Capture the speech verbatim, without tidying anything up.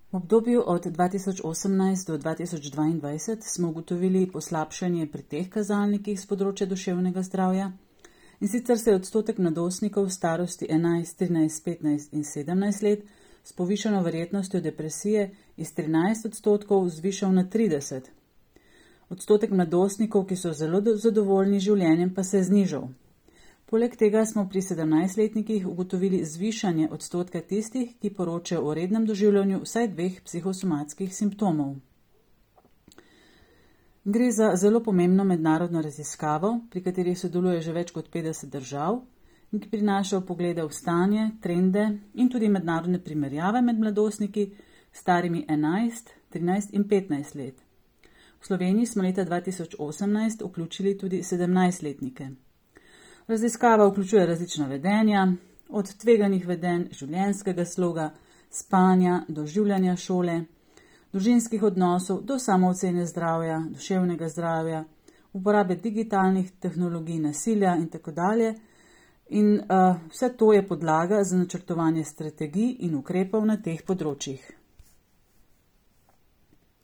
V obdobju od dva tisoč osemnajst do dva tisoč dvaindvajset smo ugotovili poslabšanje pri teh kazalnikih z področja duševnega zdravja, in sicer se je odstotek mladostnikov v starosti enajst, trinajst, petnajst in sedemnajst let s povišano verjetnostjo depresije iz trinajst odstotkov zvišal na trideset. Odstotek mladostnikov, ki so zelo zadovoljni z življenjem, pa se je znižal. Poleg tega smo pri sedemnajstletnikih ugotovili zvišanje odstotka tistih, ki poročajo o rednem doživljanju vsaj dveh psihosomatskih simptomov. Gre za zelo pomembno mednarodno raziskavo, pri kateri sodeluje že več kot petdeset držav in ki prinaša vpoglede v stanje, trende in tudi mednarodne primerjave med mladostniki starimi enajst, trinajst in petnajst let. V Sloveniji smo leta dva tisoč osemnajst vključili tudi sedemnajstletnike. Raziskava vključuje različna vedenja, od tveganih vedenj, življenjskega sloga, spanja, doživljanja šole, družinskih odnosov do samoocene zdravja, duševnega zdravja, uporabe digitalnih tehnologij, nasilja in tako dalje. In uh, vse to je podlaga za načrtovanje strategij in ukrepov na teh področjih.